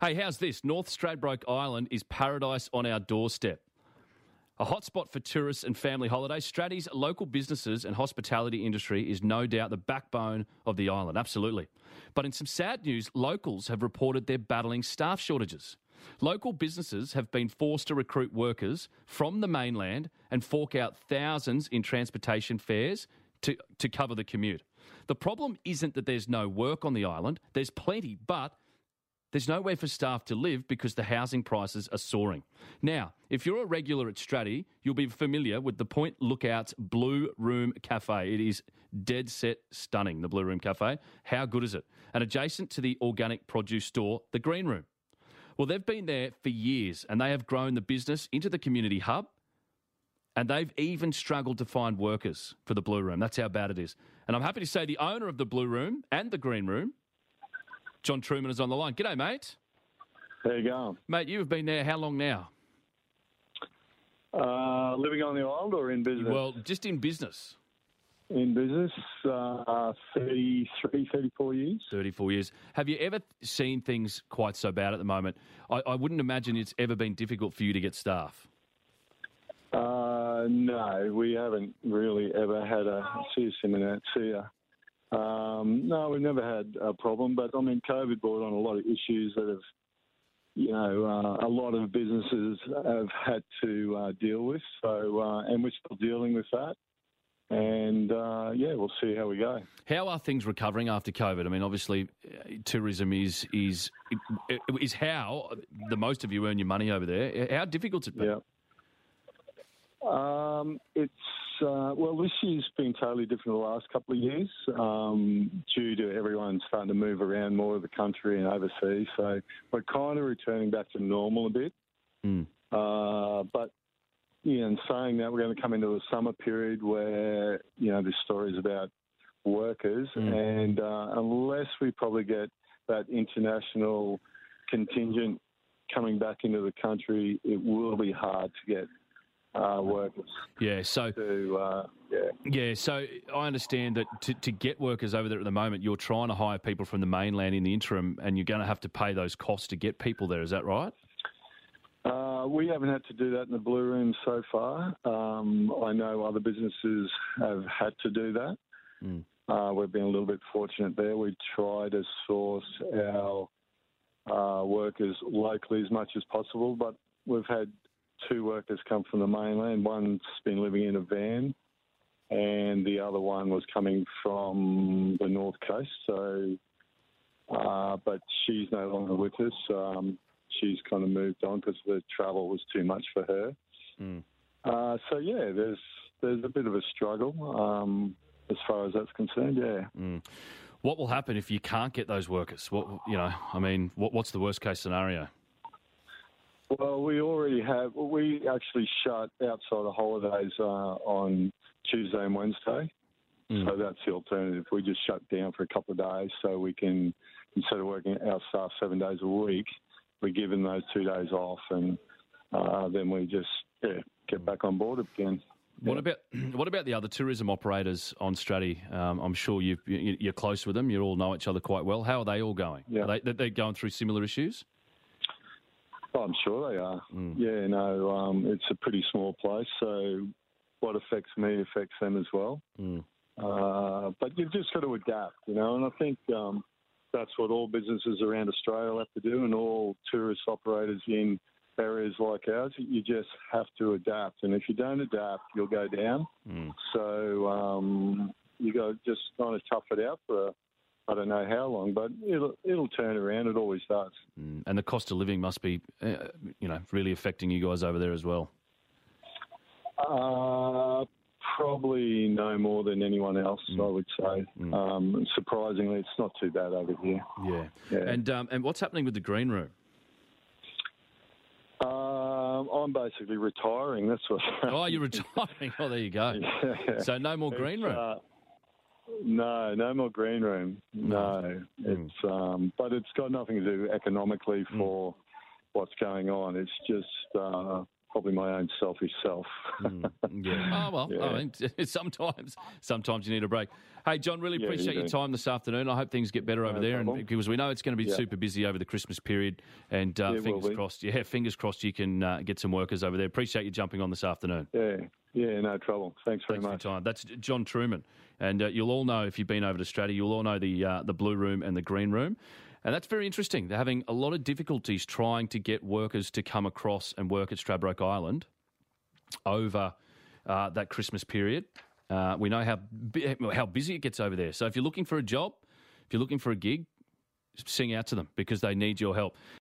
Hey, how's this? North Stradbroke Island is paradise on our doorstep. A hotspot for tourists and family holidays, Stratty's local businesses and hospitality industry is no doubt the backbone of the island, absolutely. But in some sad news, locals have reported they're battling staff shortages. Local businesses have been forced to recruit workers from the mainland and fork out thousands in transportation fares to cover the commute. The problem isn't that there's no work on the island. There's plenty, but there's nowhere for staff to live because the housing prices are soaring. Now, if you're a regular at Stratty, you'll be familiar with the Point Lookout's Blue Room Cafe. It is dead set stunning, the Blue Room Cafe. How good is it? And adjacent to the organic produce store, the Green Room. Well, they've been there for years and they have grown the business into the community hub, and they've even struggled to find workers for the Blue Room. That's how bad it is. And I'm happy to say the owner of the Blue Room and the Green Room, John Truman, is on the line. G'day, mate. How you going? Mate, you've been there how long now? Living on the island or in business? Well, just in business. In business, 33, 34 years. 34 years. Have you ever seen things quite so bad at the moment? I wouldn't imagine it's ever been difficult for you to get staff. No, we haven't really ever had no, we've never had a problem, but I mean, COVID brought on a lot of issues that have, a lot of businesses have had to deal with. So, and we're still dealing with that. And, we'll see how we go. How are things recovering after COVID? I mean, obviously, tourism is how the most of you earn your money over there. How difficult has it been? Yeah. This year's been totally different the last couple of years due to everyone starting to move around more of the country and overseas. So we're kind of returning back to normal a bit. But in saying that, we're going to come into a summer period where, there's stories about workers. And unless we probably get that international contingent coming back into the country, it will be hard to get workers. Yeah, so so I understand that to get workers over there at the moment, you're trying to hire people from the mainland in the interim, and you're going to have to pay those costs to get people there. Is that right? We haven't had to do that in the Blue Room so far. I know other businesses have had to do that. We've been a little bit fortunate there. We try to source our workers locally as much as possible, but we've had 2 workers come from the mainland. One's been living in a van, and the other one was coming from the North Coast. So, but she's no longer with us. She's kind of moved on because the travel was too much for her. There's a bit of a struggle as far as that's concerned. Yeah. What will happen if you can't get those workers? What's the worst case scenario? Well, we actually shut outside of holidays on Tuesday and Wednesday. So that's the alternative. We just shut down for a couple of days so we can, instead of working our staff 7 days a week, we give them those 2 days off, and then we just get back on board again. What about the other tourism operators on Stratty? I'm sure you're close with them. You all know each other quite well. How are they all going? Yeah. Are they going through similar issues? Oh, I'm sure they are. It's a pretty small place, so what affects me affects them as well. But you've just got to adapt, and I think that's what all businesses around Australia have to do, and all tourist operators in areas like ours. You just have to adapt, and if you don't adapt, you'll go down. So you got to just kind of tough it out for I don't know how long, but it'll turn around. It always does. And the cost of living must be, really affecting you guys over there as well. Probably no more than anyone else, I would say. Surprisingly, it's not too bad over here. Yeah. And what's happening with the Green Room? I'm basically retiring. That's what. Oh, you're retiring. Oh, there you go. Yeah. So no more Green Room. No more Green Room. No, it's but it's got nothing to do economically for what's going on. It's just probably my own selfish self. Yeah. Oh, well, Yeah. I mean, sometimes you need a break. Hey, John, really appreciate your time this afternoon. I hope things get better over there, and because we know it's going to be super busy over the Christmas period, and fingers crossed. Yeah, fingers crossed you can get some workers over there. Appreciate you jumping on this afternoon. Yeah, no trouble. Thanks very much. For your time. That's John Truman, and you'll all know if you've been over to Stratty, you'll all know the blue room and the green room. And that's very interesting. They're having a lot of difficulties trying to get workers to come across and work at Stradbroke Island over that Christmas period. We know how busy it gets over there. So if you're looking for a job, if you're looking for a gig, sing out to them because they need your help.